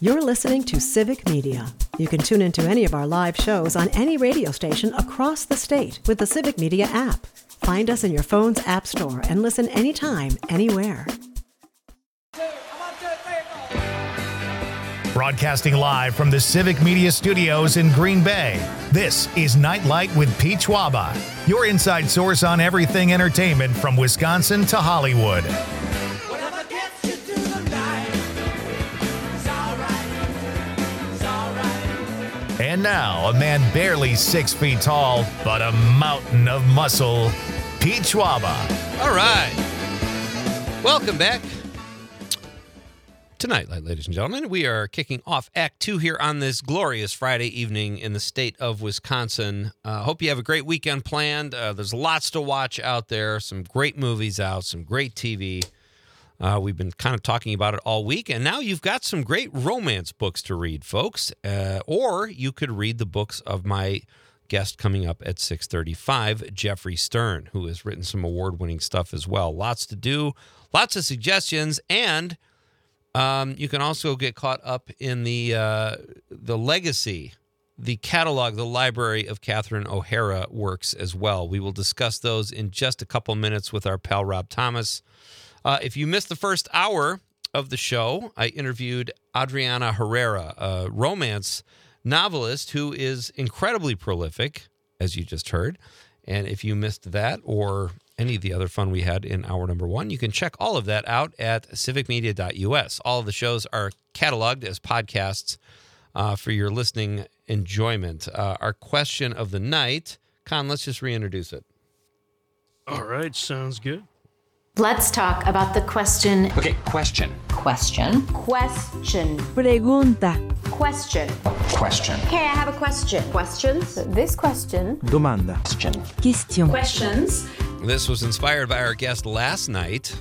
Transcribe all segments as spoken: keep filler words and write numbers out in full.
You're listening to Civic Media. You can tune into any of our live shows on any radio station across the state with the Civic Media app. Find us in your phone's app store and listen anytime, anywhere. Broadcasting live from the Civic Media Studios in Green Bay, this is Nightlight with Pete Schwaba, your inside source on everything entertainment from Wisconsin to Hollywood. And now, a man barely six feet tall, but a mountain of muscle, Pete Schwaba. All right. Welcome back to Nightlight, ladies and gentlemen. We are kicking off Act Two here on this glorious Friday evening in the state of Wisconsin. Uh, hope you have a great weekend planned. Uh, there's lots to watch out there, some great movies out, some great T V. Uh, we've been kind of talking about it all week, and now you've got some great romance books to read, folks. Uh, or you could read the books of my guest coming up at six thirty-five, Jeffrey Stern, who has written some award-winning stuff as well. Lots to do, lots of suggestions, and um, you can also get caught up in the uh, the legacy, the catalog, the library of Catherine O'Hara works as well. We will discuss those in just a couple minutes with our pal Rob Thomas. Uh, if you missed the first hour of the show, I interviewed Adriana Herrera, a romance novelist who is incredibly prolific, as you just heard. And if you missed that or any of the other fun we had in hour number one, you can check all of that out at civic media dot u s. All of the shows are cataloged as podcasts uh, for your listening enjoyment. Uh, our question of the night, Con, let's just reintroduce it. All right, sounds good. Let's talk about the question. Okay, question. Question. Question. Pregunta. Question. Question. Okay, I have a question. Questions? This question. Domanda. Question. Question. Questions. This was inspired by our guest last night,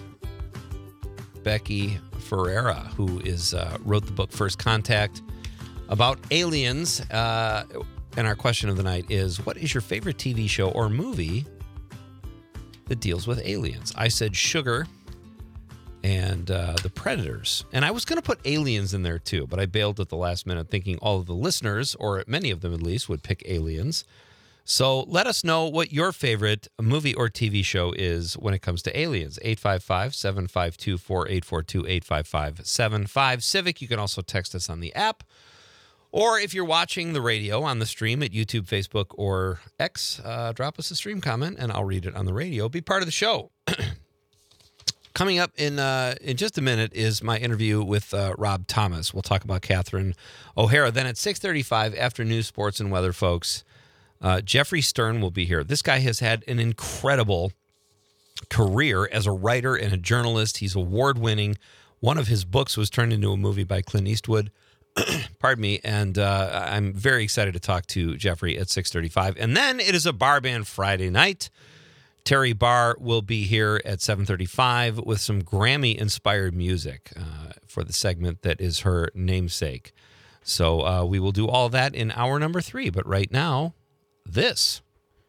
Becky Ferreira, who is uh, wrote the book First Contact about aliens. Uh, and our question of the night is, what is your favorite T V show or movie that deals with aliens? I said Sugar and uh, The Predators. And I was going to put Aliens in there too, but I bailed at the last minute thinking all of the listeners, or many of them at least, would pick Aliens. So let us know what your favorite movie or T V show is when it comes to aliens. eight five five, seven five two, four eight four two, eight five five, seven five, Civic. You can also text us on the app. Or if you're watching the radio on the stream at YouTube, Facebook, or X, uh, drop us a stream comment, and I'll read it on the radio. Be part of the show. Coming up in uh, in just a minute is my interview with uh, Rob Thomas. We'll talk about Catherine O'Hara. Then at six thirty-five, after news, sports, and weather, folks, uh, Jeffrey Stern will be here. This guy has had an incredible career as a writer and a journalist. He's award-winning. One of his books was turned into a movie by Clint Eastwood. Pardon me, and uh, I'm very excited to talk to Jeffrey at six thirty-five. And then it is a Bar Band Friday night. Terry Barr will be here at seven thirty-five with some Grammy-inspired music uh, for the segment that is her namesake. So uh, we will do all that in hour number three. But right now, this.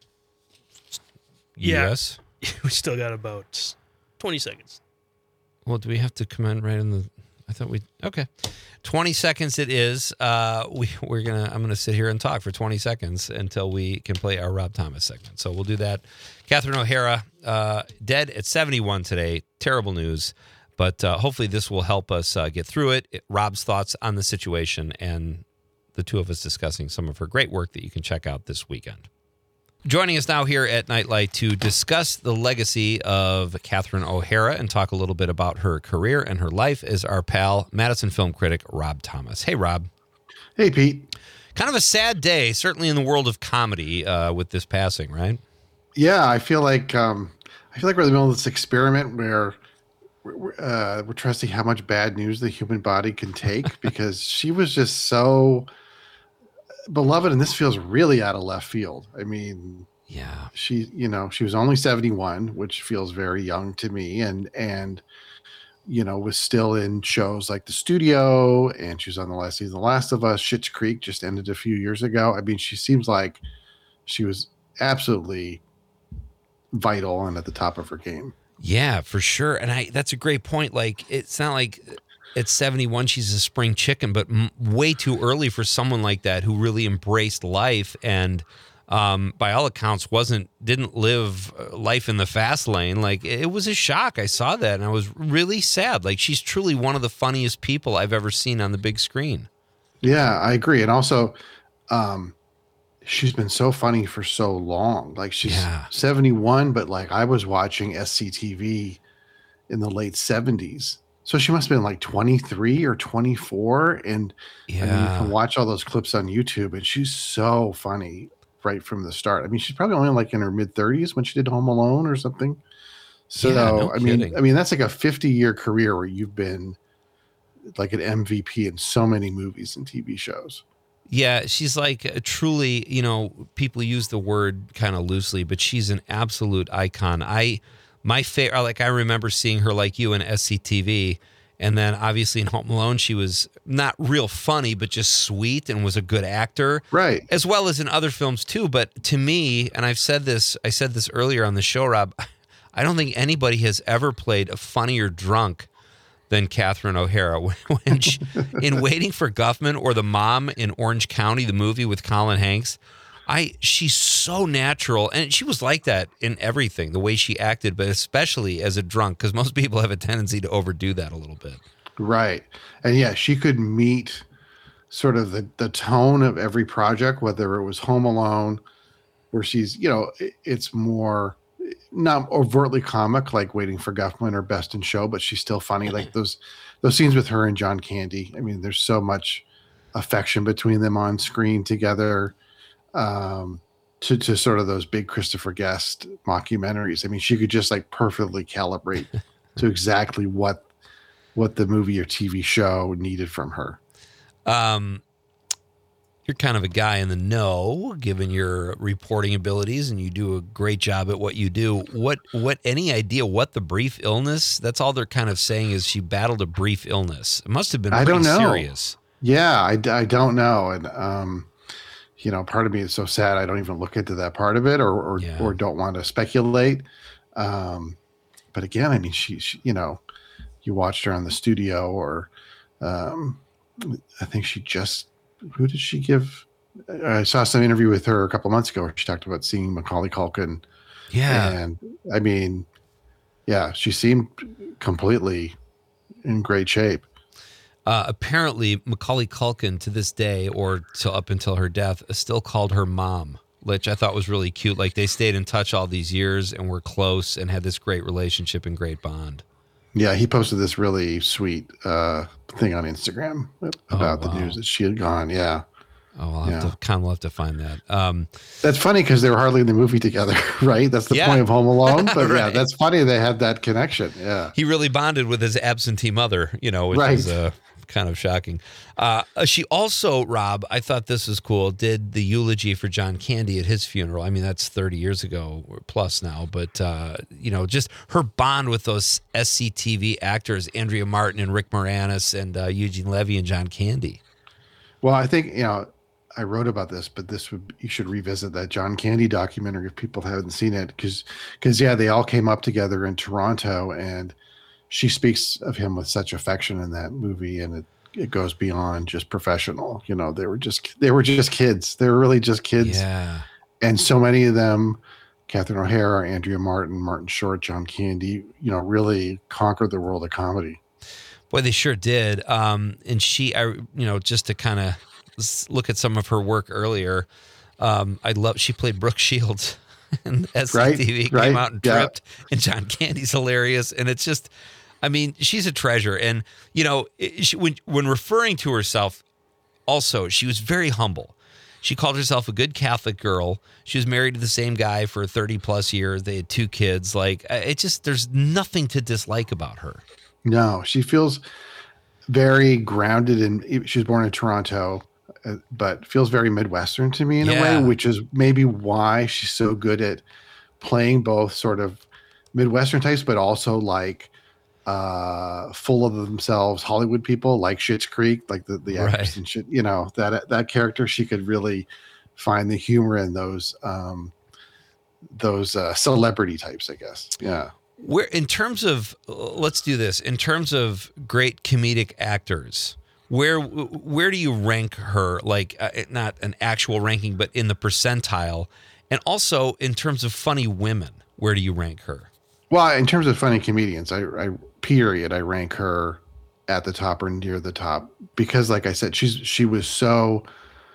Yeah. Yes? We still got about twenty seconds. Well, do we have to comment right in the... I thought we... Okay. twenty seconds it is. Uh, we, we're gonna. I'm going to sit here and talk for twenty seconds until we can play our Rob Thomas segment. So we'll do that. Catherine O'Hara, uh, dead at seventy-one today. Terrible news. But uh, hopefully this will help us uh, get through it. it. Rob's thoughts on the situation and the two of us discussing some of her great work that you can check out this weekend. Joining us now here at Nightlight to discuss the legacy of Catherine O'Hara and talk a little bit about her career and her life is our pal, Madison film critic, Rob Thomas. Hey, Rob. Hey, Pete. Kind of a sad day, certainly in the world of comedy, uh, with this passing, right? Yeah, I feel like um, I feel like we're in the middle of this experiment where we're, uh, we're trusting how much bad news the human body can take because she was just so beloved, and this feels really out of left field. I mean, yeah, she, you know, she was only seventy-one, which feels very young to me, and and you know, was still in shows like The Studio, and she was on the last season of The Last of Us. Schitt's Creek just ended a few years ago. I mean, she seems like she was absolutely vital and at the top of her game. Yeah, for sure. And I that's a great point. Like, it's not like at seventy-one, she's a spring chicken, but m- way too early for someone like that who really embraced life and, um, by all accounts, wasn't didn't live life in the fast lane. Like, it was a shock. I saw that, and I was really sad. Like, she's truly one of the funniest people I've ever seen on the big screen. Yeah, I agree. And also, um, she's been so funny for so long. Like, she's Yeah. seventy-one, but like I was watching S C T V in the late seventies. So she must have been like twenty-three or twenty-four. And Yeah. I mean, you can watch all those clips on YouTube, and she's so funny right from the start. I mean, she's probably only like in her mid thirties when she did Home Alone or something. So, Yeah, no I mean, kidding. I mean, that's like a fifty year career where you've been like an M V P in so many movies and T V shows. Yeah, she's like a truly, you know, people use the word kind of loosely, but she's an absolute icon. I, my favorite, like I remember seeing her like you in S C T V, and then obviously in Home Alone, she was not real funny, but just sweet and was a good actor. Right. As well as in other films too. But to me, and I've said this, I said this earlier on the show, Rob, I don't think anybody has ever played a funnier drunk than Catherine O'Hara. When she, in Waiting for Guffman or the mom in Orange County, the movie with Colin Hanks, I she's so natural, and she was like that in everything, the way she acted, but especially as a drunk, because most people have a tendency to overdo that a little bit. Right. And yeah, she could meet sort of the, the tone of every project, whether it was Home Alone, where she's, you know, it, it's more not overtly comic like Waiting for Guffman or Best in Show, but she's still funny. Like those those scenes with her and John Candy. I mean, there's so much affection between them on screen together. Um, to to sort of those big Christopher Guest mockumentaries. I mean, she could just like perfectly calibrate to exactly what what the movie or T V show needed from her. Um, you're kind of a guy in the know, given your reporting abilities, and you do a great job at what you do. What, what, any idea what the brief illness? That's all they're kind of saying is she battled a brief illness. It must have been I pretty don't know. serious. Yeah, I, I don't know. And, um, you know, part of me is so sad I don't even look into that part of it or or, Yeah. or don't want to speculate. Um, but again, I mean, she, she, you know, you watched her on the studio or um, I think she just, who did she give? I saw some interview with her a couple months ago where she talked about seeing Macaulay Culkin. Yeah. And I mean, yeah, she seemed completely in great shape. Uh, apparently, Macaulay Culkin to this day, or till up until her death, still called her mom, which I thought was really cute. Like they stayed in touch all these years and were close and had this great relationship and great bond. Yeah, he posted this really sweet uh, thing on Instagram about Oh, wow. the news that she had gone. Yeah. Oh, I'll have Yeah. to kind of have to find that. Um, That's funny because they were hardly in the movie together, right? That's the Yeah. point of Home Alone. But yeah, Right. that's funny they had that connection. Yeah. he really bonded with his absentee mother, you know, which Right. is uh, kind of shocking. Uh, she also, Rob, I thought this was cool, did the eulogy for John Candy at his funeral. I mean, that's thirty years ago or plus now, but, uh, you know, just her bond with those S C T V actors, Andrea Martin and Rick Moranis and uh, Eugene Levy and John Candy. Well, I think, you know, I wrote about this, but this would, you should revisit that John Candy documentary if people haven't seen it. Cause, cause yeah, they all came up together in Toronto and she speaks of him with such affection in that movie. And it, it goes beyond just professional. You know, they were just, they were just kids. They were really just kids. Yeah. And so many of them, Catherine O'Hara, Andrea Martin, Martin Short, John Candy, you know, really conquered the world of comedy. Boy, they sure did. Um, and she, I, you know, just to kind of look at some of her work earlier, um, I love, she played Brooke Shields and S C T V Right, right, came out and yeah. tripped, and John Candy's hilarious. And it's just, I mean, she's a treasure. And, you know, it, she, when, when referring to herself, also, she was very humble. She called herself a good Catholic girl. She was married to the same guy for thirty plus years. They had two kids. Like, it just, there's nothing to dislike about her. No, she feels very grounded in, she was born in Toronto, uh, but feels very Midwestern to me in Yeah. a way, which is maybe why she's so good at playing both sort of Midwestern types, but also like uh, full of themselves Hollywood people like Schitt's Creek, like the, the actress Right. and shit, you know, that, that character, she could really find the humor in those, um, those uh, celebrity types, I guess. Yeah. Where, in terms of, let's do this. In terms of great comedic actors, where where do you rank her? Like, uh, not an actual ranking, but in the percentile, and also in terms of funny women, where do you rank her? Well, in terms of funny comedians, I, I period, I rank her at the top or near the top because, like I said, she's she was so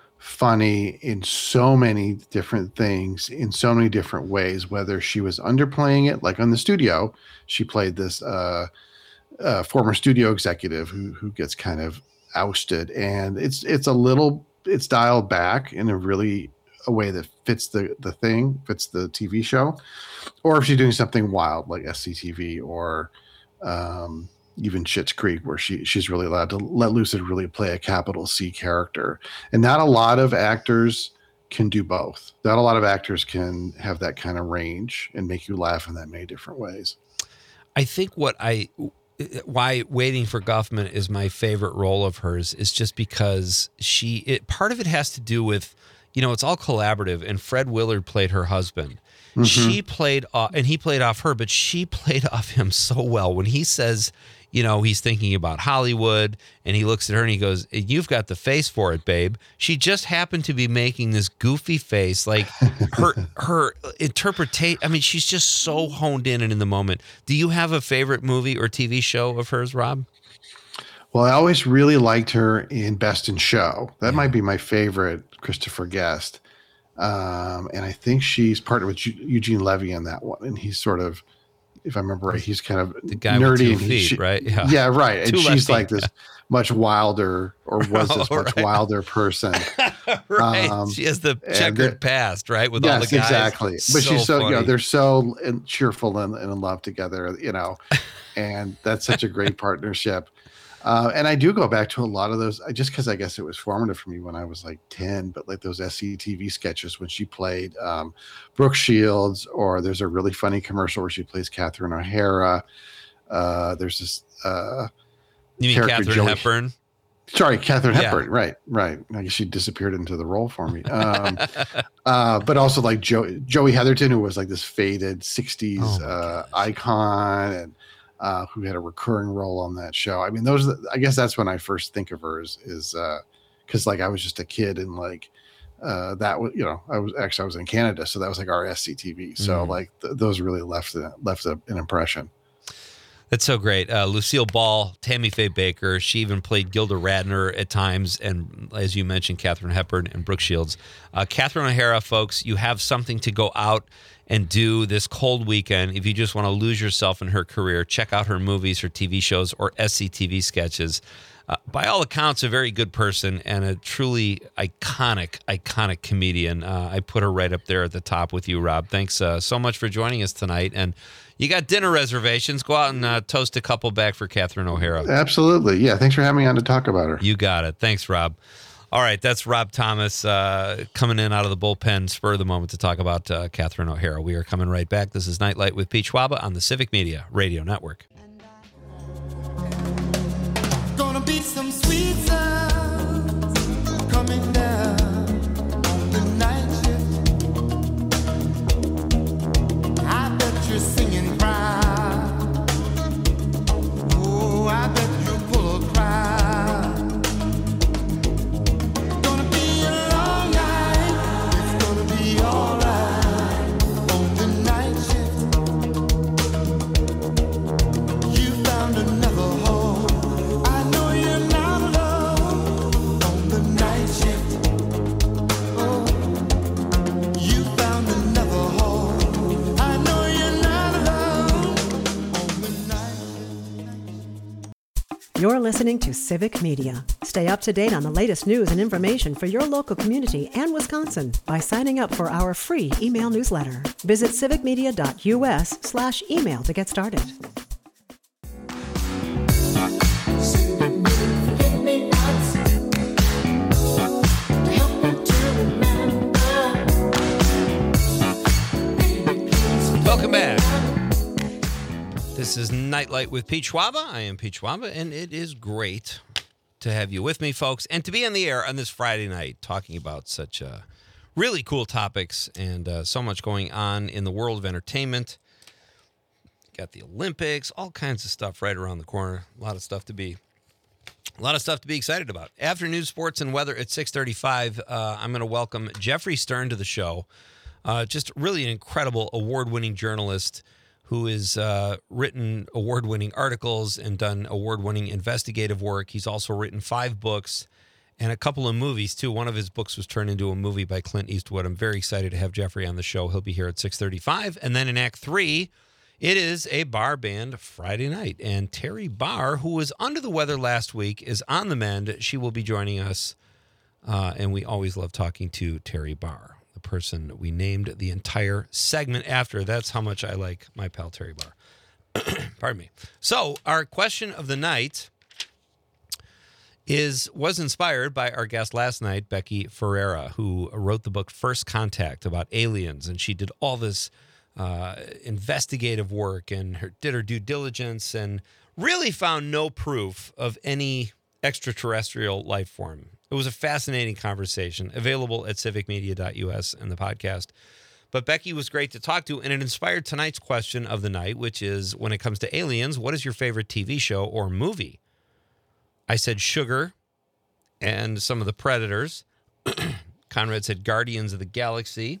funny in so many different things in so many different ways, whether she was underplaying it, like on The Studio, she played this uh, uh, former studio executive who who gets kind of ousted, and it's it's a little it's dialed back in a really a way that fits the the thing, fits the T V show, or if she's doing something wild like S C T V or um, even Schitt's Creek, where she she's really allowed to let loose and really play a capital C character. And not a lot of actors can do both. Not a lot of actors can have that kind of range and make you laugh in that many different ways. I think what I, why Waiting for Guffman is my favorite role of hers is just because she, it, part of it has to do with, you know, it's all collaborative, and Fred Willard played her husband. Mm-hmm. She played, off, and he played off her, but she played off him so well. When he says, you know, he's thinking about Hollywood, and he looks at her and he goes, "You've got the face for it, babe." She just happened to be making this goofy face, like her her interpretation. I mean, she's just so honed in and in the moment. Do you have a favorite movie or T V show of hers, Rob? Well, I always really liked her in Best in Show. That yeah. might be my favorite Christopher Guest. Um, and I think she's partnered with Eugene Levy on that one. And he's sort of, if I remember right, he's kind of the guy nerdy. With two and feet, she, right? Yeah, yeah right. And two she's feet. like this much wilder, or was this oh, much right. wilder person. right. Um, she has the checkered the, past, right? With yes, all the guys. exactly. But so she's so, funny. you know, they're so in, cheerful and, and in love together, you know, and that's such a great partnership. Uh, and I do go back to a lot of those, just because I guess it was formative for me when I was like ten, but like those S C T V sketches when she played um, Brooke Shields, or there's a really funny commercial where she plays Catherine O'Hara. Uh, there's this. Uh, you mean Catherine Joey, Hepburn? Sorry, Catherine yeah. Hepburn. Right, right. I guess she disappeared into the role for me. Um, uh, but also like jo- Joey Heatherton, who was like this faded sixties oh uh, icon, and Uh, who had a recurring role on that show. I mean, those, I guess that's when I first think of her is, is uh, cause like I was just a kid and like uh, that was, you know, I was actually, I was in Canada. So that was like our S C T V. So mm. like th- those really left, a, left a, an impression. That's so great. Uh, Lucille Ball, Tammy Faye Baker. She even played Gilda Radner at times. And as you mentioned, Catherine Hepburn and Brooke Shields. Uh, Catherine O'Hara, folks, you have something to go out and do this cold weekend. If you just want to lose yourself in her career, check out her movies, her T V shows, or S C T V sketches. Uh, by all accounts, a very good person and a truly iconic, iconic comedian. Uh, I put her right up there at the top with you, Rob. Thanks uh, so much for joining us tonight. And you got dinner reservations. Go out and uh, toast a couple back for Catherine O'Hara. Absolutely. Yeah. Thanks for having me on to talk about her. You got it. Thanks, Rob. All right, that's Rob Thomas uh, coming in out of the bullpen, spur of the moment to talk about uh, Catherine O'Hara. We are coming right back. This is Nightlight with Pete Schwaba on the Civic Media Radio Network. Gonna be some sweet sounds coming down on the night shift. I bet you're singing proud. Oh, I bet you're full of pride. You're listening to Civic Media. Stay up to date on the latest news and information for your local community and Wisconsin by signing up for our free email newsletter. Visit civicmedia.us slash email to get started. Welcome back. This is Nightlight with Pete Schwaba. I am Pete Schwaba, and it is great to have you with me, folks, and to be on the air on this Friday night talking about such uh, really cool topics and uh, so much going on in the world of entertainment. got the Olympics, all kinds of stuff right around the corner. A lot of stuff to be, a lot of stuff to be excited about. After news, sports, and weather at six thirty-five, uh, I'm going to welcome Jeffrey Stern to the show. Uh, just really an incredible award-winning journalist who has uh, written award-winning articles and done award-winning investigative work. He's also written five books and a couple of movies, too. One of his books was turned into a movie by Clint Eastwood. I'm very excited to have Jeffrey on the show. He'll be here at six thirty-five. And then in Act three, it is a bar band Friday night. And Terry Barr, who was under the weather last week, is on the mend. She will be joining us. Uh, and we always love talking to Terry Barr, the person we named the entire segment after. That's how much I like my pal Terry Barr. Pardon me. So our question of the night is was inspired by our guest last night, Becky Ferreira, who wrote the book First Contact about aliens. And she did all this uh, investigative work and her, did her due diligence and really found no proof of any extraterrestrial life form. It was a fascinating conversation, available at civic media dot U S and the podcast. But Becky was great to talk to, and it inspired tonight's question of the night, which is, when it comes to aliens, what is your favorite T V show or movie? I said Sugar and some of the Predators. Conrad said Guardians of the Galaxy.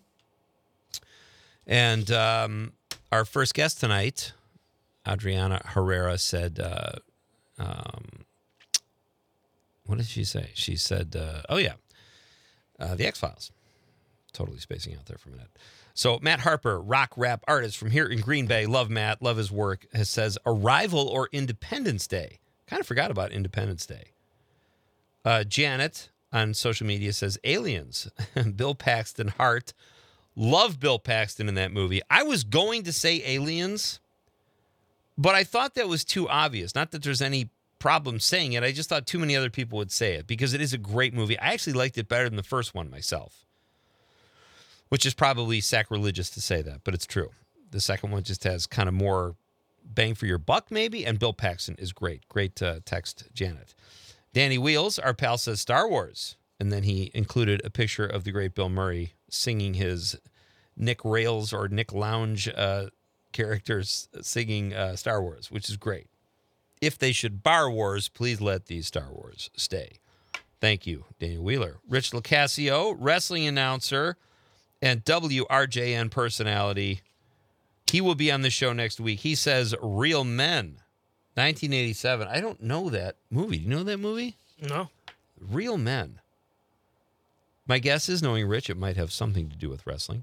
And um, our first guest tonight, Adriana Herrera, said... Uh, um, What did she say? She said, uh, oh, yeah, uh, The X-Files. Totally spacing out there for a minute. So Matt Harper, rock rap artist from here in Green Bay, love Matt, love his work, has says Arrival or Independence Day. Kind of forgot about Independence Day. Uh, Janet on social media says Aliens. Bill Paxton Hart. Love Bill Paxton in that movie. I was going to say Aliens, but I thought that was too obvious. Not that there's any problem saying it. I just thought too many other people would say it because it is a great movie. I actually liked it better than the first one myself, which is probably sacrilegious to say that, but it's true. The second one just has kind of more bang for your buck, maybe, and Bill Paxton is great. Great uh, text, Janet. Danny Wheels, our pal, says Star Wars, and then he included a picture of the great Bill Murray singing his Nick Rails or Nick Lounge uh, characters singing uh, Star Wars, which is great. If they should bar wars, please let these Star Wars stay. Thank you, Daniel Wheeler. Rich LoCascio, wrestling announcer and W R J N personality. He will be on the show next week. He says Real Men, nineteen eighty-seven. I don't know that movie. Do you know that movie? No. Real Men. My guess is, knowing Rich, it might have something to do with wrestling.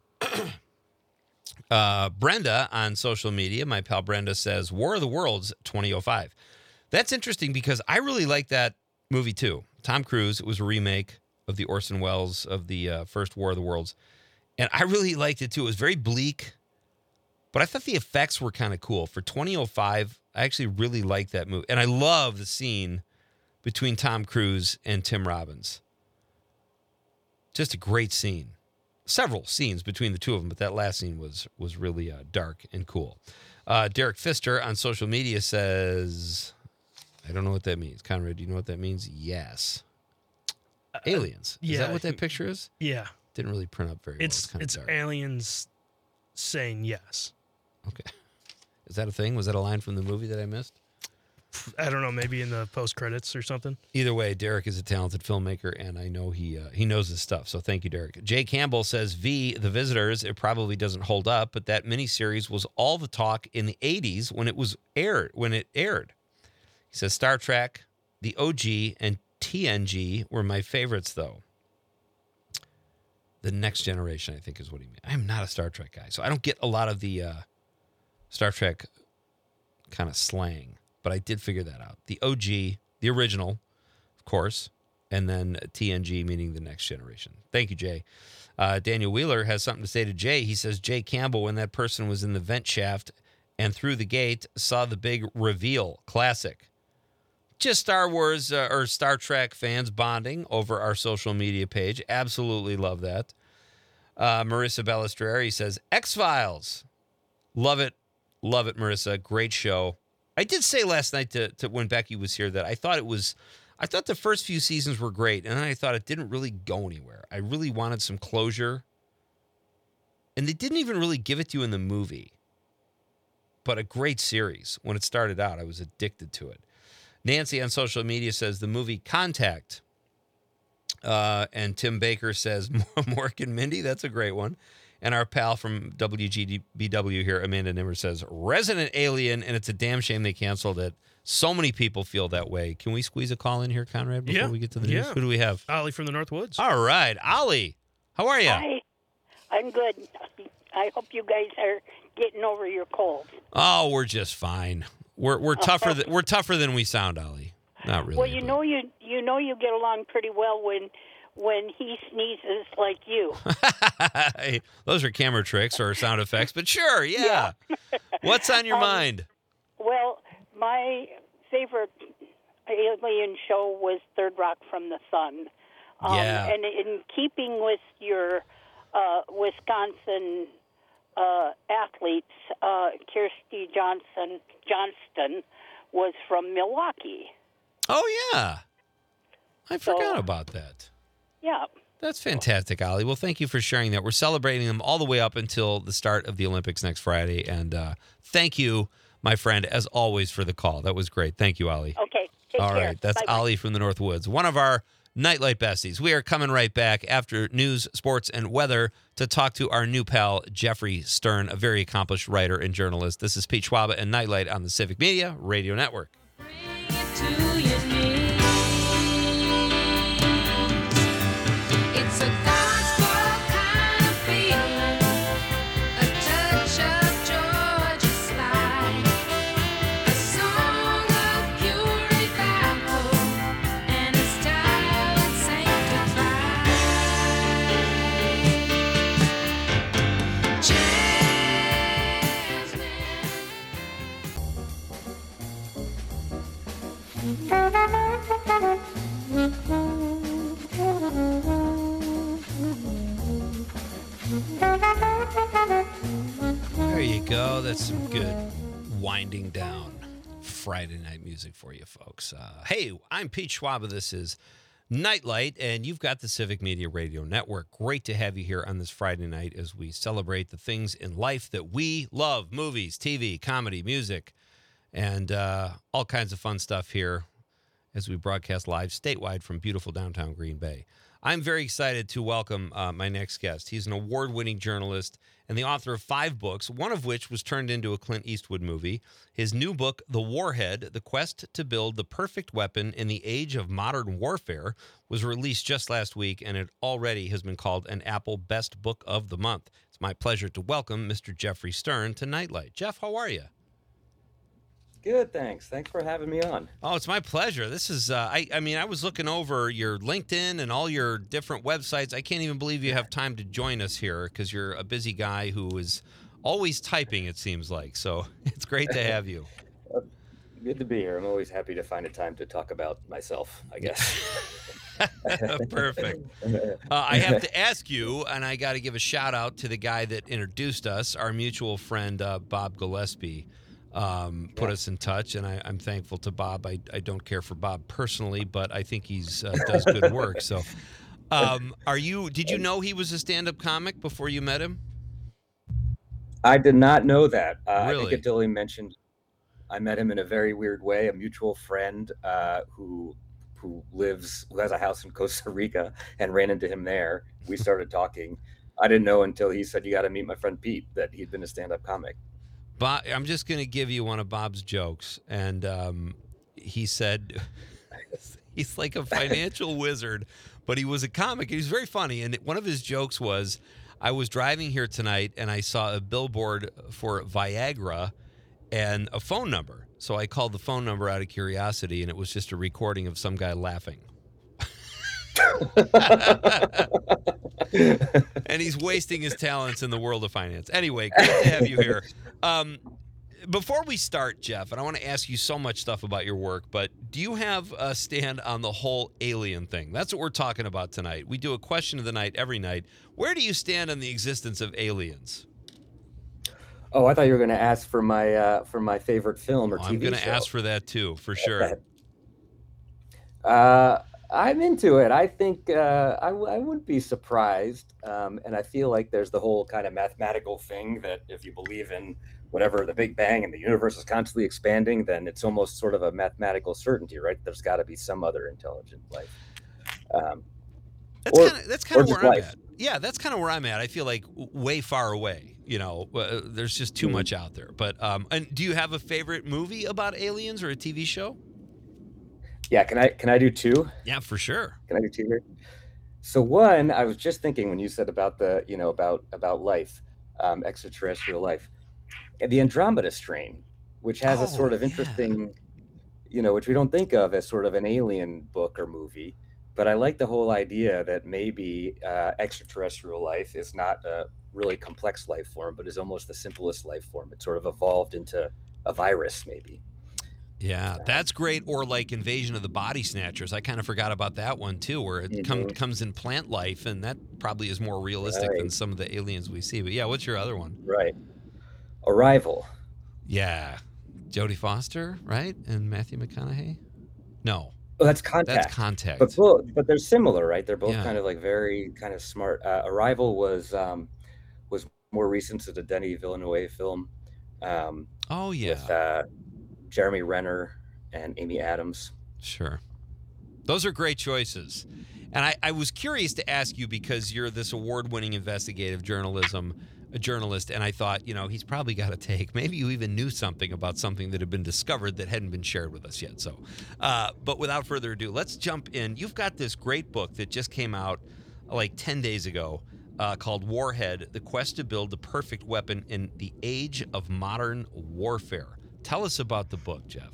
Uh, Brenda on social media, my pal Brenda, says War of the Worlds twenty oh five. That's interesting because I really like that movie too. Tom Cruise, it was a remake of the Orson Welles of the uh, first War of the Worlds. And I really liked it too. It was very bleak, but I thought the effects were kind of cool. For twenty oh five, I actually really liked that movie. And I love the scene between Tom Cruise and Tim Robbins. Just a great scene. Several scenes between the two of them, but that last scene was was really uh, dark and cool. Uh, Derek Pfister on social media says, I don't know what that means. Conrad, do you know what that means? Yes. Aliens. Uh, yeah, is that what that picture is? Yeah. Didn't really print up very It's well. it's, It's, it's aliens saying yes. Okay. Is that a thing? Was that a line from the movie that I missed? I don't know, maybe in the post credits or something. Either way, Derek is a talented filmmaker, and I know he uh, he knows his stuff. So thank you, Derek. Jay Campbell says, V, The Visitors, it probably doesn't hold up, but that miniseries was all the talk in the eighties when it was aired. When it aired, he says Star Trek, the O G, and T N G were my favorites, though. The Next Generation, I think, is what he meant. I'm not a Star Trek guy, so I don't get a lot of the uh, Star Trek kind of slang. But I did figure that out. The O G, the original, of course, and then T N G, meaning the Next Generation. Thank you, Jay. Uh, Daniel Wheeler has something to say to Jay. He says, Jay Campbell, when that person was in the vent shaft and through the gate, saw the big reveal. Classic. Just Star Wars uh, or Star Trek fans bonding over our social media page. Absolutely love that. Uh, Marissa Balistreri says, X-Files. Love it. Love it, Marissa. Great show. I did say last night to, to when Becky was here that I thought it was, I thought the first few seasons were great, and then I thought it didn't really go anywhere. I really wanted some closure, and they didn't even really give it to you in the movie. but a great series. When it started out, I was addicted to it. Nancy on social media says the movie Contact. Uh, and Tim Baker says Mork and Mindy. That's a great one. And our pal from W G B W here, Amanda Nimmer, says Resident Alien, and it's a damn shame they canceled it. So many people feel that way. Can we squeeze a call in here, Conrad, before Yeah. we get to the news? Yeah. Who do we have? Ollie from the North Woods. All right. Ollie, how are you? Hi, I'm good. I hope you guys are getting over your cold. Oh, we're just fine. We're we're tougher than we're tougher than we sound, Ollie. Not really. Well, you know you you know you get along pretty well when when he sneezes like you. Hey, those are camera tricks or sound effects, but sure, yeah. What's on your Um, mind? Well, my favorite alien show was Third Rock from the Sun. Um, Yeah. And in keeping with your uh, Wisconsin uh, athletes, uh, Kirsty Johnson Johnston was from Milwaukee. Oh yeah, I So- forgot about that. Yeah. That's fantastic, Ollie. Well, thank you for sharing that. We're celebrating them all the way up until the start of the Olympics next Friday. And uh, thank you, my friend, as always, for the call. That was great. Thank you, Ollie. Okay. Take All care. right. That's Bye-bye. Ollie from the North Woods, one of our Nightlight besties. We are coming right back after news, sports, and weather to talk to our new pal, Jeffrey Stern, a very accomplished writer and journalist. This is Pete Schwaba and Nightlight on the Civic Media Radio Network. It's a gospel kind of feeling, a touch of Georgia slide, a song of pure revival, and a style that's sanctified. There you go. That's some good winding down Friday night music for you folks. Uh, hey, I'm Pete Schwaba. This is Nightlight, and you've got the Civic Media Radio Network. Great to have you here on this Friday night as we celebrate the things in life that we love: movies, T V, comedy, music, and uh, all kinds of fun stuff here as we broadcast live statewide from beautiful downtown Green Bay. I'm very excited to welcome uh, my next guest. He's an award-winning journalist and the author of five books, one of which was turned into a Clint Eastwood movie. His new book, The Warhead, The Quest to Build the Perfect Weapon in the Age of Modern Warfare, was released just last week, and it already has been called an Apple Best Book of the Month. It's my pleasure to welcome Mister Jeffrey Stern to Nightlight. Jeff, how are you? Good, thanks. Thanks for having me on. Oh, it's my pleasure. This is, uh, I, I mean, I was looking over your LinkedIn and all your different websites. I can't even believe you have time to join us here because you're a busy guy who is always typing, it seems like. So it's great to have you. Good to be here. I'm always happy to find a time to talk about myself, I guess. Perfect. Uh, I have to ask you, and I got to give a shout out to the guy that introduced us, our mutual friend, uh, Bob Gillespie. Um, put yeah. us in touch, and I, I'm thankful to Bob. I, I don't care for Bob personally, but I think he's uh, does good work. So, um, are you? Did you know he was a stand-up comic before you met him? I did not know that. Uh, really? I think until he mentioned, I met him in a very weird way. A mutual friend uh, who who lives who has a house in Costa Rica, and ran into him there. We started talking. I didn't know until he said, "You got to meet my friend Pete," that he'd been a stand-up comic. Bob, I'm just going to give you one of Bob's jokes. And um, he said he's like a financial wizard, but he was a comic. He was very funny. And one of his jokes was, I was driving here tonight and I saw a billboard for Viagra and a phone number. So I called the phone number out of curiosity, and it was just a recording of some guy laughing. And he's wasting his talents in the world of finance. Anyway, great to have you here. Um, before we start, Jeff, and I want to ask you so much stuff about your work, but do you have a stand on the whole alien thing? That's what we're talking about tonight. We do a question of the night every night. Where do you stand on the existence of aliens? Oh, I thought you were going to ask for my uh, for my favorite film or oh, T V I'm going to show. ask for that too, for sure. Uh, I'm into it. I think uh, I, w- I wouldn't be surprised. Um, and I feel like there's the whole kind of mathematical thing that if you believe in whatever the Big Bang and the universe is constantly expanding, then it's almost sort of a mathematical certainty, right? There's got to be some other intelligent life. Um, That's or- kind of that's kind or of just where I'm life. at. Yeah, that's kind of where I'm at. I feel like w- way far away. You know, uh, there's just too Mhm. much out there. But um, and do you have a favorite movie about aliens or a T V show? Yeah, can I can I do two? Yeah, for sure. Can I do two here? So one, I was just thinking when you said about the, you know, about about life, um, extraterrestrial life, and the Andromeda strain, which has Oh, a sort of yeah. interesting, you know, which we don't think of as sort of an alien book or movie, but I like the whole idea that maybe uh, extraterrestrial life is not a really complex life form, but is almost the simplest life form. It sort of evolved into a virus, maybe. Yeah, that's great. Or like Invasion of the Body Snatchers. I kind of forgot about that one too, where it come, Mhm. comes in plant life, and that probably is more realistic than Right. some of the aliens we see. But yeah, what's your other one? Right. Arrival. Yeah, Jodie Foster, right, and Matthew McConaughey. No, Oh, that's Contact. that's Contact. But both, but they're similar, right? They're both Yeah. kind of like very kind of smart. Uh, Arrival was um, was more recent to the Denis Villeneuve film. Um, oh yeah, with uh, Jeremy Renner and Amy Adams. Sure. Those are great choices. And I, I was curious to ask you because you're this award-winning investigative journalism a journalist, and I thought, you know, he's probably got a take. Maybe you even knew something about something that had been discovered that hadn't been shared with us yet. So, uh, but without further ado, let's jump in. You've got this great book that just came out like ten days ago uh, called Warhead, The Quest to Build the Perfect Weapon in the Age of Modern Warfare. Tell us about the book, Jeff.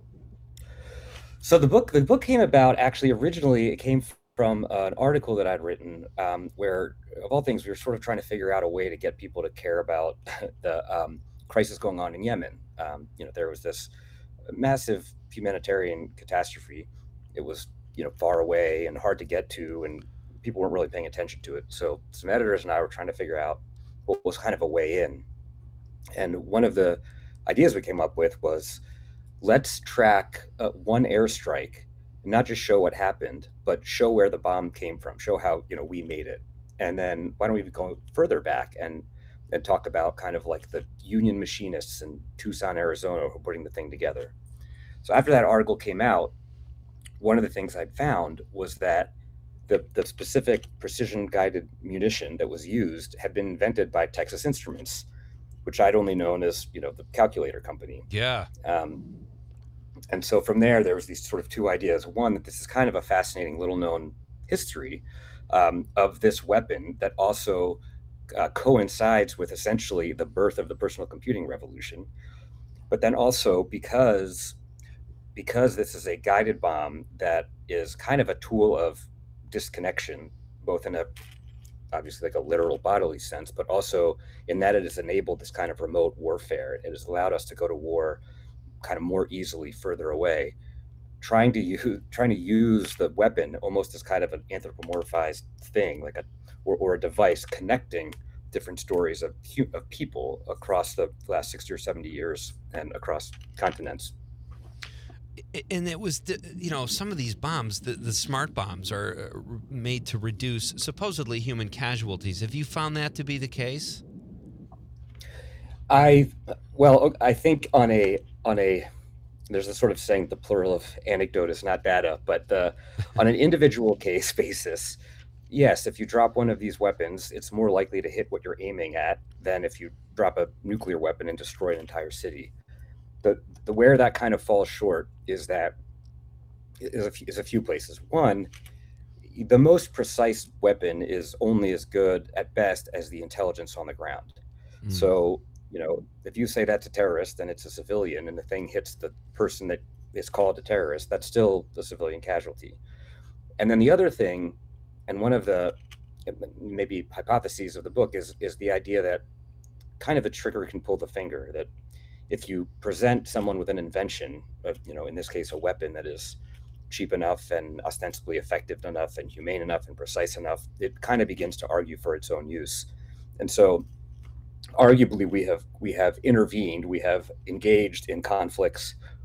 So the book, the book came about actually originally. It came from an article that I'd written, um, where, of all things, we were sort of trying to figure out a way to get people to care about the um, crisis going on in Yemen. Um, you know, there was this massive humanitarian catastrophe. It was, you know, far away and hard to get to, and people weren't really paying attention to it. So some editors and I were trying to figure out what was kind of a way in. And one of the ideas we came up with was, let's track uh, one airstrike, and not just show what happened, but show where the bomb came from, show how, you know, we made it. And then why don't we go further back and and talk about kind of like the union machinists in Tucson, Arizona, who are putting the thing together. So after that article came out, one of the things I'd found was that the, the specific precision guided munition that was used had been invented by Texas Instruments, which I'd only known as, you know, the calculator company. Yeah. Um, and so from there, there was these sort of two ideas. One, that this is kind of a fascinating little known history um, of this weapon that also uh, coincides with essentially the birth of the personal computing revolution. But then also because, because this is a guided bomb that is kind of a tool of disconnection, both in a obviously like a literal bodily sense, but also in that it has enabled this kind of remote warfare. It has allowed us to go to war kind of more easily further away, trying to use trying to use the weapon almost as kind of an anthropomorphized thing, like a or, or a device connecting different stories of of people across the last sixty or seventy years and across continents. And it was, you know, some of these bombs, the, the smart bombs, are made to reduce supposedly human casualties. Have you found that to be the case? I, well, I think on a, on a, there's a sort of saying the plural of anecdote is not data, but the, on an individual case basis, yes, if you drop one of these weapons, it's more likely to hit what you're aiming at than if you drop a nuclear weapon and destroy an entire city. The, the where that kind of falls short is that is a, few, is a few places. One, the most precise weapon is only as good at best as the intelligence on the ground. Mm. So, you know, if you say that's a terrorist and it's a civilian and the thing hits the person that is called a terrorist, that's still the civilian casualty. And then the other thing, and one of the maybe hypotheses of the book is is the idea that kind of a trigger can pull the finger, that if you present someone with an invention, of, you know, in this case, a weapon that is cheap enough and ostensibly effective enough and humane enough and precise enough, it kind of begins to argue for its own use. And so arguably we have we have intervened, we have engaged in conflicts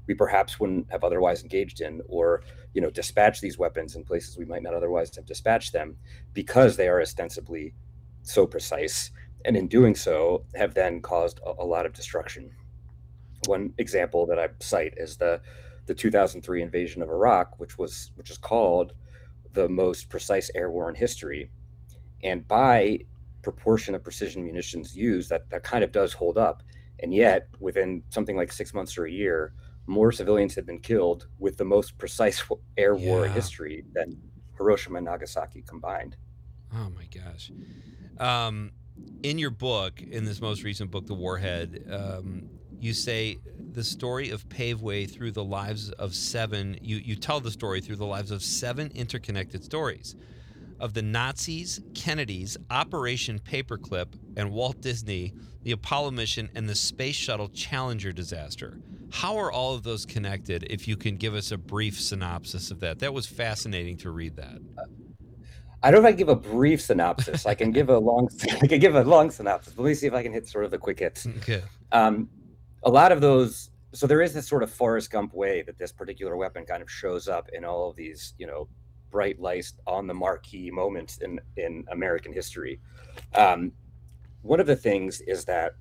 we perhaps wouldn't have otherwise engaged in, or you know, dispatch these weapons in places we might not otherwise have dispatched them, because they are ostensibly so precise, and in doing so have then caused a, a lot of destruction. One example that I cite is the the two thousand three invasion of Iraq, which was which is called the most precise air war in history, and by proportion of precision munitions used, that that kind of does hold up. And yet, within something like six months or a year, more civilians had been killed with the most precise air war in Yeah. history than Hiroshima and Nagasaki combined. Oh my gosh. Um, in your book, in this most recent book, The Warhead, um, you say the story of Paveway through the lives of seven, you, you tell the story through the lives of seven interconnected stories of the Nazis, Kennedys, Operation Paperclip, and Walt Disney, the Apollo mission, and the Space Shuttle Challenger disaster. How are all of those connected, if you can give us a brief synopsis of that? That was fascinating to read that. I don't know if I can give a brief synopsis. I can give a long I can give a long synopsis. Let me see if I can hit sort of the quick hits. Okay. Um, a lot of those, so there is this sort of Forrest Gump way that this particular weapon kind of shows up in all of these, you know, bright lights on the marquee moments in, in American history. Um, one of the things is that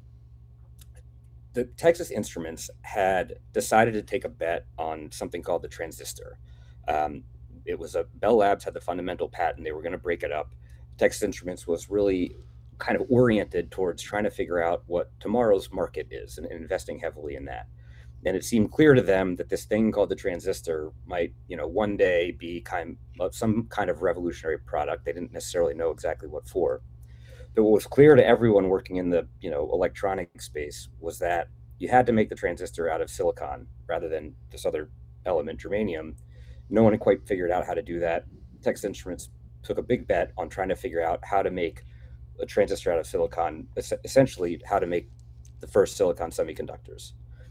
the Texas Instruments had decided to take a bet on something called the transistor. Um, it was a Bell Labs had the fundamental patent. They were going to break it up. Texas Instruments was really kind of oriented towards trying to figure out what tomorrow's market is and, and investing heavily in that. And it seemed clear to them that this thing called the transistor might, you know, one day be kind of some kind of revolutionary product. They didn't necessarily know exactly what for. But what was clear to everyone working in the, you know, electronic space was that you had to make the transistor out of silicon rather than this other element, germanium. No one had quite figured out how to do that. Texas Instruments took a big bet on trying to figure out how to make a transistor out of silicon, essentially how to make the first silicon semiconductors.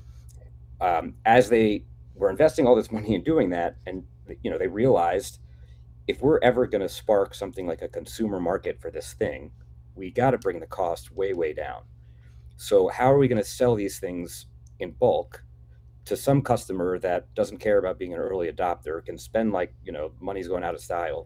Um, as they were investing all this money in doing that, and you know, they realized if we're ever going to spark something like a consumer market for this thing, we got to bring the cost way, way down. So how are we going to sell these things in bulk to some customer that doesn't care about being an early adopter, can spend like, you know, money's going out of style?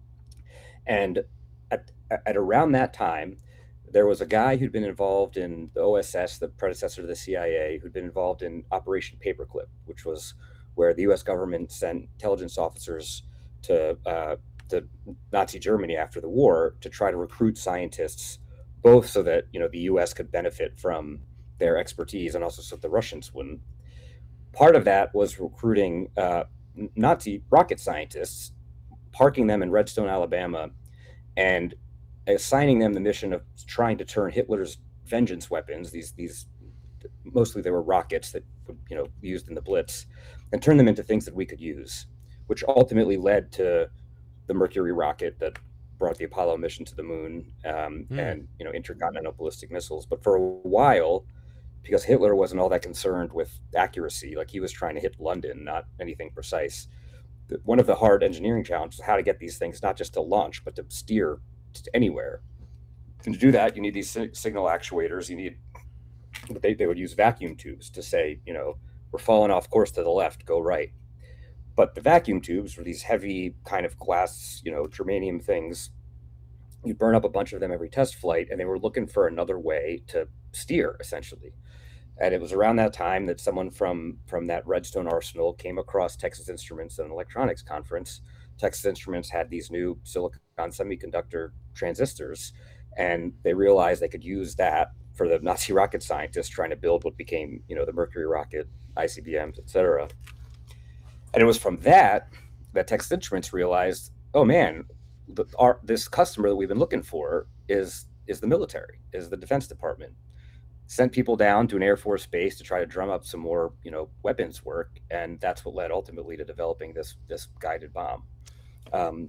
And at, at around that time, there was a guy who'd been involved in the O S S, the predecessor to the C I A, who'd been involved in Operation Paperclip, which was where the U S government sent intelligence officers to uh, to Nazi Germany after the war to try to recruit scientists, both so that, you know, the U S could benefit from their expertise and also so that the Russians wouldn't. Part of that was recruiting uh, Nazi rocket scientists, parking them in Redstone, Alabama, and assigning them the mission of trying to turn Hitler's vengeance weapons, these these mostly they were rockets that would, you know, used in the Blitz, and turn them into things that we could use, which ultimately led to the Mercury rocket that brought the Apollo mission to the moon, um, mm. and you know, intercontinental ballistic missiles. But for a while, because Hitler wasn't all that concerned with accuracy, like he was trying to hit London, not anything precise. One of the hard engineering challenges is how to get these things not just to launch, but to steer to anywhere. And to do that, you need these signal actuators. You need, they, they would use vacuum tubes to say, you know, we're falling off course to the left, go right. But the vacuum tubes were these heavy kind of glass, you know, germanium things. You'd burn up a bunch of them every test flight, and they were looking for another way to steer, essentially. And it was around that time that someone from, from that Redstone arsenal came across Texas Instruments at an electronics conference. Texas Instruments had these new silicon semiconductor transistors, and they realized they could use that for the Nazi rocket scientists trying to build what became, you know, the Mercury rocket, I C B Ms, et cetera. And it was from that that Texas Instruments realized, oh man, the, our, this customer that we've been looking for is is the military, is the Defense Department. Sent people down to an Air Force base to try to drum up some more, you know, weapons work, and that's what led ultimately to developing this this guided bomb. Um,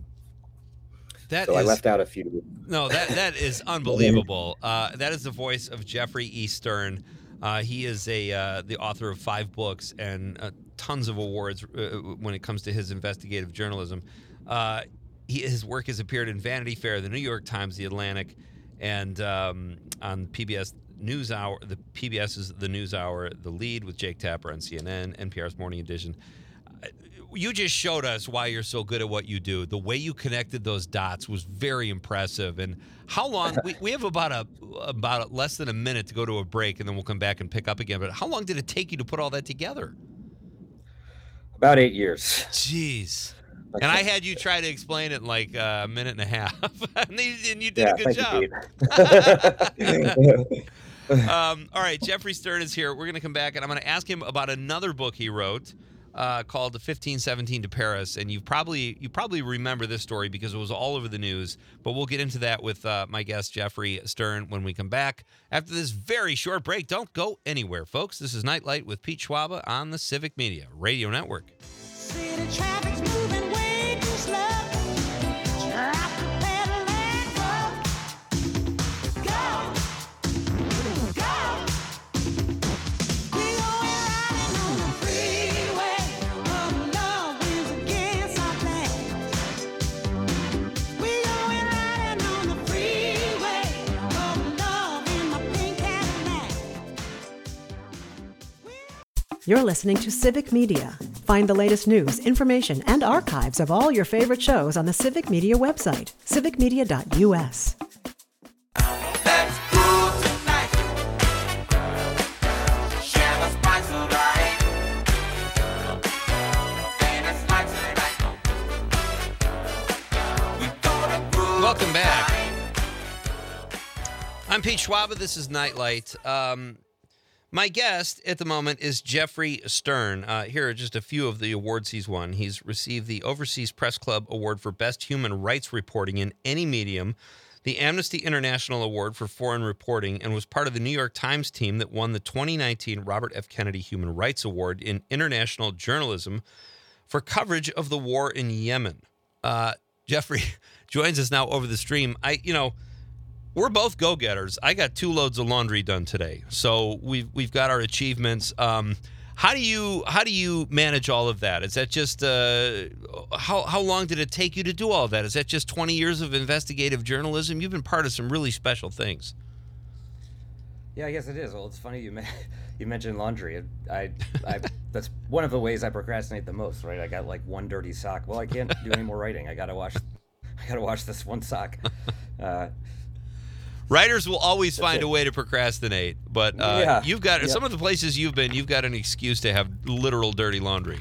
that so is, I left out a few. No, that that is unbelievable. Uh, that is the voice of Jeffrey E. Stern. Uh, he is a uh, the author of five books and uh, tons of awards uh, when it comes to his investigative journalism. Uh, he, his work has appeared in Vanity Fair, the New York Times, the Atlantic, and um, on P B S News Hour, the P B S's The News Hour, The Lead with Jake Tapper on C N N, N P R's Morning Edition. You just showed us why you're so good at what you do. The way you connected those dots was very impressive. And how long? we, we have about a about less than a minute to go to a break, and then we'll come back and pick up again. But how long did it take you to put all that together? About eight years. Jeez. And I had you try to explain it in like a minute and a half, and you did Yeah, a good thank job. you, um, all right, Jeffree Stern is here. We're going to come back, and I'm going to ask him about another book he wrote uh, called "The fifteen seventeen to Paris." And you probably you probably remember this story because it was all over the news. But we'll get into that with uh, my guest Jeffree Stern when we come back after this very short break. Don't go anywhere, folks. This is Nightlight with Pete Schwaba on the Civic Media Radio Network. City traffic's moving way too slow. Drop the pedal and go. Go. Go. We going riding on the freeway. Oh, love wins against our plans. We going riding on the freeway. Oh, love in my pink Cadillac. You're listening to Civic Media. Find the latest news, information, and archives of all your favorite shows on the Civic Media website, civic media dot U S. Let's groove tonight. Share the spice of life. And it's like tonight. We gonna groove. Welcome back. I'm Pete Schwaba. This is Nightlight. Um, my guest at the moment is Jeffree Stern. Uh, here are just a few of the awards he's won. He's received the Overseas Press Club Award for Best Human Rights Reporting in Any Medium, the Amnesty International Award for Foreign Reporting, and was part of the New York Times team that won the twenty nineteen Robert F. Kennedy Human Rights Award in International Journalism for coverage of the war in Yemen. Uh, Jeffree joins us now over the stream. I, you know, we're both go-getters. I got two loads of laundry done today, so we've we've got our achievements. Um, how do you how do you manage all of that? Is that just uh, how how long did it take you to do all of that? Is that just twenty years of investigative journalism? You've been part of some really special things. Yeah, I guess it is. Well, it's funny you me- you mentioned laundry. I, I that's one of the ways I procrastinate the most. Right? I got like one dirty sock. Well, I can't do any more writing. I gotta wash. I gotta wash this one sock. Uh, Writers will always That's find it. a way to procrastinate, but uh, Yeah. you've got Yeah. some of the places you've been. You've got an excuse to have literal dirty laundry.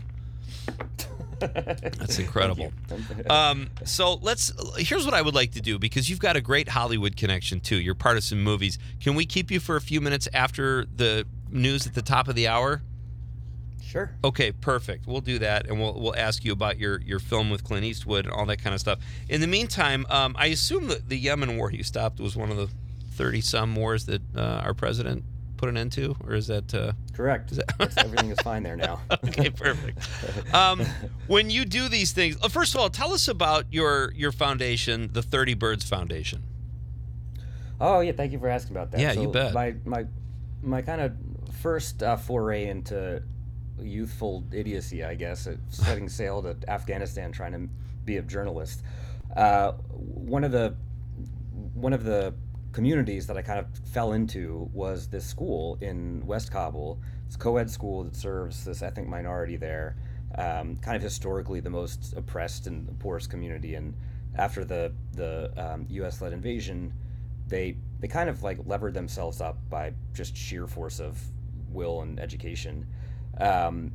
That's incredible. Thank you. Um, so let's. Here's what I would like to do because you've got a great Hollywood connection too. You're part of some movies. Can we keep you for a few minutes after the news at the top of the hour? Sure. Okay, perfect. We'll do that, and we'll we'll ask you about your, your film with Clint Eastwood and all that kind of stuff. In the meantime, um, I assume that the Yemen war you stopped was one of the thirty-some wars that uh, our president put an end to, or is that uh, Correct. Is that It's- everything is fine there now. Okay, perfect. Um, when you do these things, uh, first of all, tell us about your your foundation, the thirty Birds Foundation. Oh yeah, thank you for asking about that. Yeah, so you bet. My my my kind of first uh, foray into youthful idiocy, I guess, at setting sail to Afghanistan, trying to be a journalist. Uh, one of the one of the communities that I kind of fell into was this school in West Kabul. It's a co-ed school that serves this ethnic minority there, um, kind of historically the most oppressed and poorest community. And after the the um, U S-led invasion, they they kind of like levered themselves up by just sheer force of will and education. Um,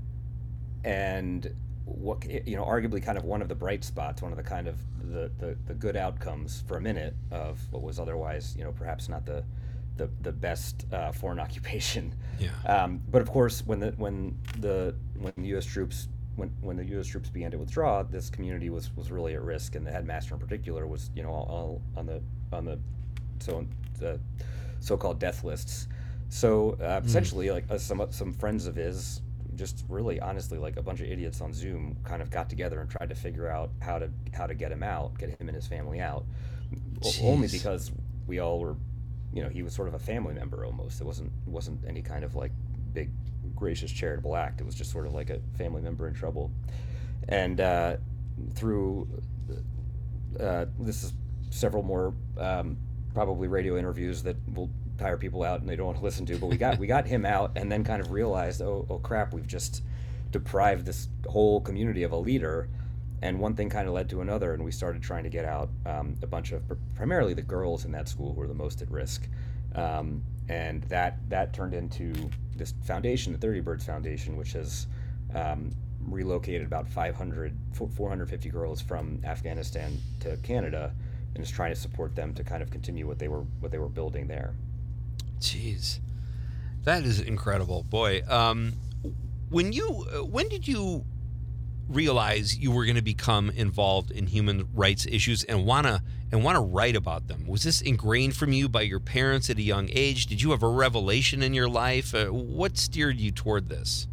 and what you know, arguably, kind of one of the bright spots, one of the kind of the, the, the good outcomes for a minute of what was otherwise, you know, perhaps not the the, the best uh, foreign occupation. Yeah. Um, but of course, when the when the when the U S troops when when the U S troops began to withdraw, this community was was really at risk, and the headmaster in particular was, you know, all, all on the on the so the so-called death lists. So uh, Mm. essentially, like uh, some some friends of his, just really honestly, like a bunch of idiots on Zoom, kind of got together and tried to figure out how to how to get him out, get him and his family out. O- Only Jeez. because we all were, you know, he was sort of a family member almost. It wasn't wasn't any kind of like big gracious charitable act. It was just sort of like a family member in trouble. And uh, through uh, this is several more um, probably radio interviews that will tire people out and they don't want to listen to. But we got we got him out, and then kind of realized, oh, oh crap, we've just deprived this whole community of a leader. And one thing kind of led to another, and we started trying to get out um, a bunch of, primarily the girls in that school who were the most at risk. Um, and that that turned into this foundation, the thirty Birds Foundation, which has um, relocated about five hundred, four hundred fifty girls from Afghanistan to Canada, and is trying to support them to kind of continue what they were what they were building there. Jeez, that is incredible, boy. Um, when you when did you realize you were going to become involved in human rights issues and wanna and want to write about them? Was this ingrained from you by your parents at a young age? Did you have a revelation in your life? Uh, what steered you toward this?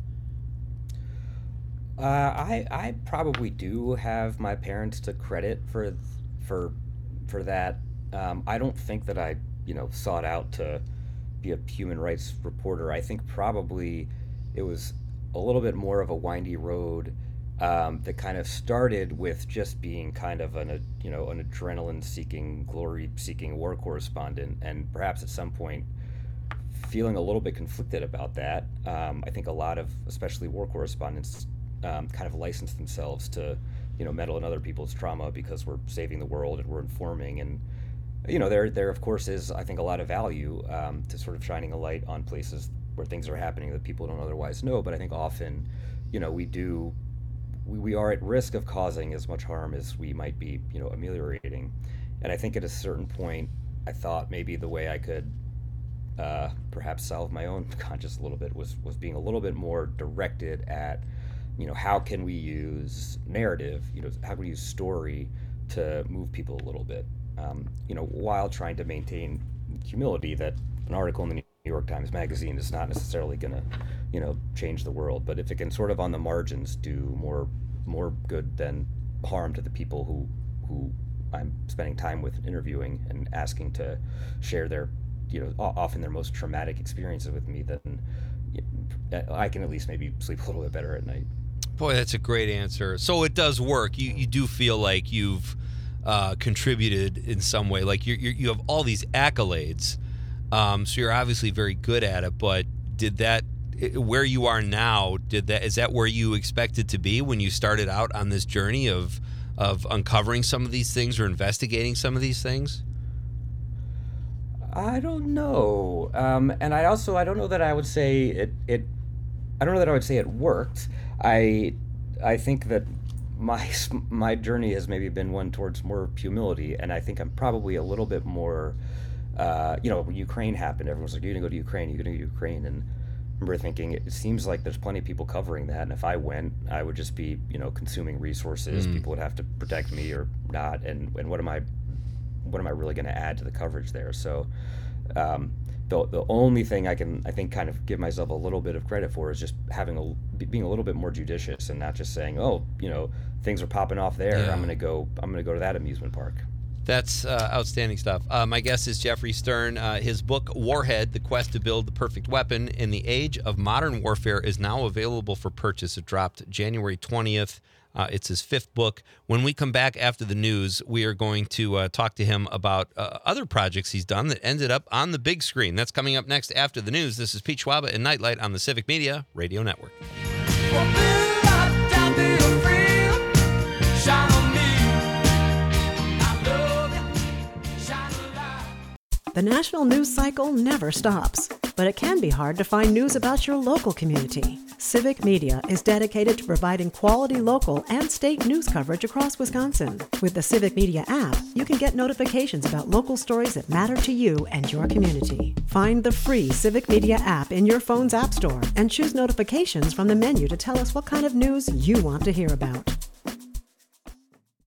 Uh, I I probably do have my parents to credit for for for that. Um, I don't think that I you know sought out to be a human rights reporter. I think probably it was a little bit more of a windy road. Um, that kind of started with just being kind of an, a, you know, an adrenaline-seeking, glory-seeking war correspondent, and perhaps at some point feeling a little bit conflicted about that. Um, I think a lot of, especially war correspondents, um, kind of license themselves to, you know, meddle in other people's trauma because we're saving the world and we're informing. And, you know, there, there of course is, I think, a lot of value um, to sort of shining a light on places where things are happening that people don't otherwise know. But I think often, you know, we do. We, we are at risk of causing as much harm as we might be, you know, ameliorating. And I think at a certain point, I thought maybe the way I could uh, perhaps solve my own conscience a little bit was was being a little bit more directed at, you know, how can we use narrative, you know, how can we use story to move people a little bit, um, you know, while trying to maintain humility that an article in the New York Times Magazine is not necessarily going to, you know, change the world. But if it can sort of on the margins do more more good than harm to the people who who I'm spending time with interviewing and asking to share their, you know, often their most traumatic experiences with me, then I can at least maybe sleep a little bit better at night. Boy, that's a great answer. So it does work. You you do feel like you've uh, contributed in some way. Like you you have all these accolades. Um, so you're obviously very good at it, but did that, where you are now, did that, is that where you expected to be when you started out on this journey of, of uncovering some of these things or investigating some of these things? I don't know. Um, and I also, I don't know that I would say it, it, I don't know that I would say it worked. I, I think that my, my journey has maybe been one towards more humility. And I think I'm probably a little bit more, Uh, you know, when Ukraine happened, everyone was like, you're going to go to Ukraine, you're going to go to Ukraine. And I remember thinking, it seems like there's plenty of people covering that. And if I went, I would just be, you know, consuming resources. Mm. People would have to protect me or not. And, and what am I, what am I really going to add to the coverage there? So um, the, the only thing I can, I think, kind of give myself a little bit of credit for is just having a, being a little bit more judicious and not just saying, oh, you know, things are popping off there. Yeah. I'm going to go, I'm going to go to that amusement park. That's uh, outstanding stuff. Uh, my guest is Jeffrey Stern. Uh, his book, Warhead, The Quest to Build the Perfect Weapon in the Age of Modern Warfare, is now available for purchase. It dropped January twentieth. Uh, it's his fifth book. When we come back after the news, we are going to uh, talk to him about uh, other projects he's done that ended up on the big screen. That's coming up next after the news. This is Pete Schwaba and Nightlight on the Civic Media Radio Network. The national news cycle never stops, but it can be hard to find news about your local community. Civic Media is dedicated to providing quality local and state news coverage across Wisconsin. With the Civic Media app, you can get notifications about local stories that matter to you and your community. Find the free Civic Media app in your phone's app store and choose notifications from the menu to tell us what kind of news you want to hear about.